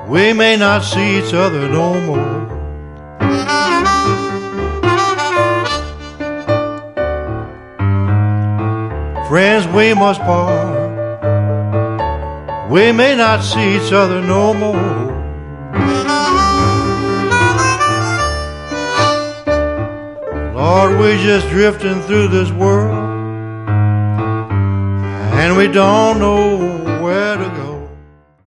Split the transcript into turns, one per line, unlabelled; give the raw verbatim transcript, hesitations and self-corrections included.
we may not see each other no more. Friends, we must part. We may not see each other no more. Lord, we're just drifting through this world, and we don't know